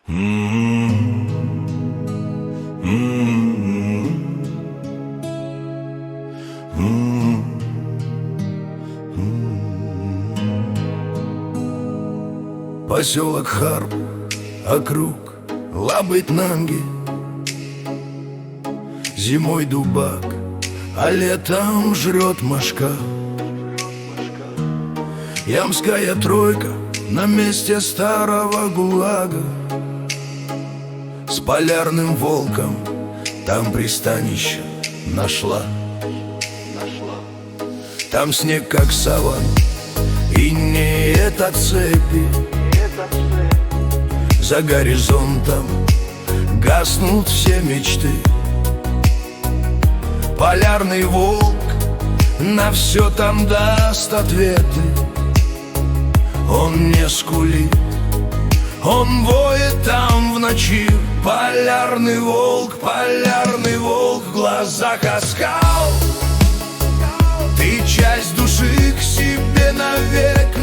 Поселок Харп, округ Лабытнанги. Зимой дубак, а летом жрет мошка. Ямская тройка на месте старого ГУЛАГа. С полярным волком там пристанище нашла. Там снег как саван, и не это цепи. За горизонтом гаснут все мечты. Полярный волк на все там даст ответы. Он не скулит, он воет там в ночи. Полярный волк в глазах оскал.